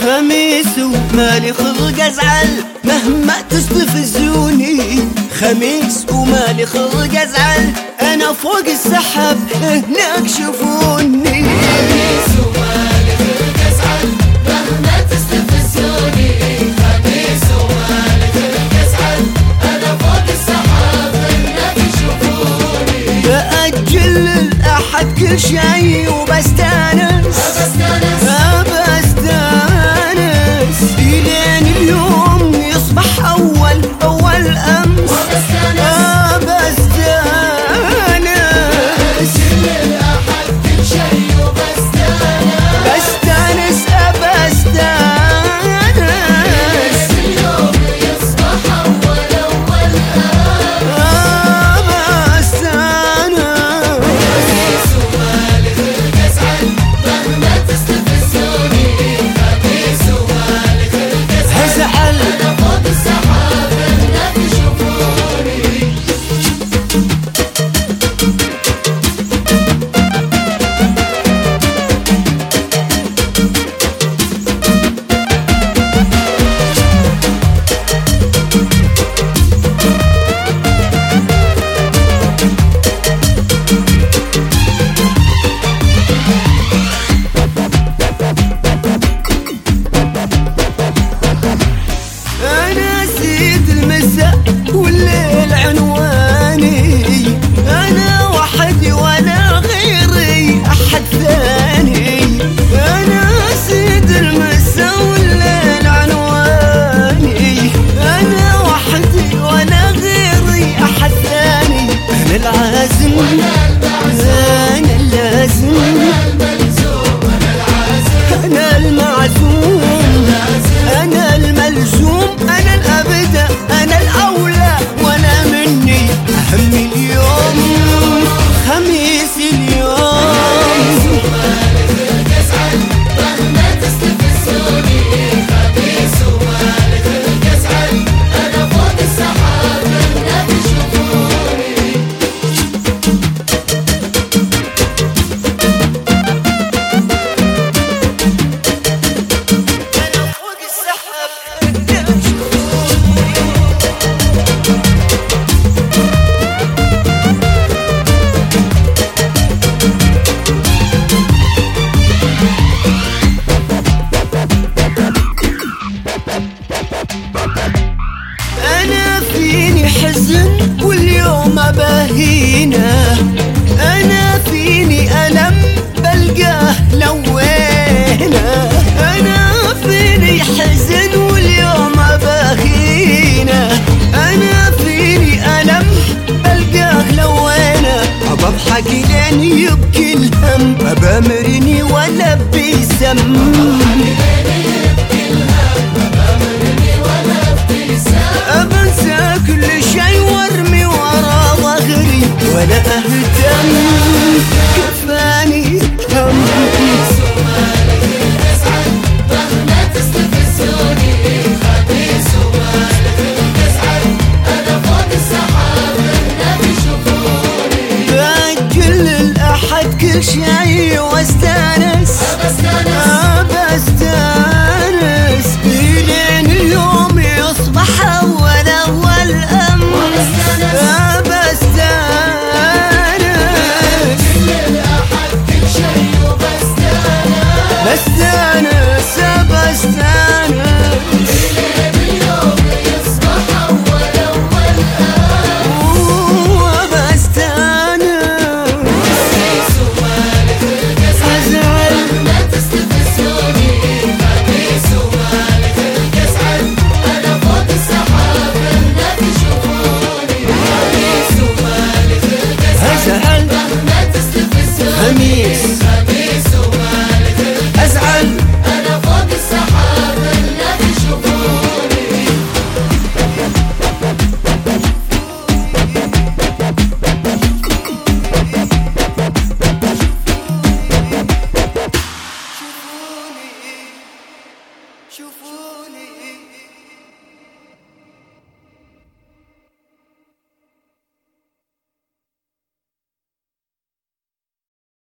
خميس ومالي خلق ازعل مهما تستفزوني، خميس ومالي خلق ازعل، انا فوق السحاب هناك شوفوني. خميس ومالي خلق ازعل مهما تستفزوني، خميس ومالي خلق ازعل، انا فوق السحاب هناك شوفوني. بأجل الأحد كل شي وبستانس، بستانس إلين اليوم يصبح أول أمس، بستانس للأحد كل شي وبستانس، بستانس اليوم يصبح أول بستانس. خميس ومالي خلق ازعل مهما تستفزوني، خميس ومالي خلق ازعل، أنا فوق السحاب هناك يشوفوني. أنا سيد المساء والليل عنواني، أنا وحدي ولا غيري أحد ثاني. أنا سيد المساء والليل عنواني، أنا وحدي ولا غيري أحد ثاني. أنا العازم أنا اللازم أنا المعزوم أنا الملزوم، أنا الأبدع أنا الأولى وأنا مني أهم اليوم خميس اليوم. ومالي خلق ازعل مهما تستفزوني، خميس ومالي خلق ازعل، أنا فوق السحاب هناك يشوفوني. أنا فوق السحاب هناك شوفوني. أنا فيني حزن واليوم أباهينا، أنا فيني ألم بلقاه لوينا، أنا فيني حزن واليوم أباهينا، أنا فيني ألم بلقاه لوينا. أبى أضحك لين يبكي الهم، أبى أمرني ولا بيسم، أبى أنسى كل شي وارمي ورا ظهري ولا أهتم، كفاني هم. خميس ومالي خلق ازعل مهما تستفزوني، خميس ومالي خلق ازعل، أنا فوق السحاب هناك يشوفوني. بأجل الأحد كل شي واستانس، بستانس إلين اليوم يصبح أول أمس، بستانس للأحد كل شي وبستانس، بستانس اليوم يصبح أول بستانس. خميس ومالي خلق ازعل مهما تستفزوني، خميس ومالي خلق ازعل، أنا فوق السحاب هناك يشوفوني. خميس ومالي خلق ازعل أزعل مهما تستفزوني، خميس خميس ومالي خلق أزعل أنا فوق السحاب هناك يشوفوني. شوفوني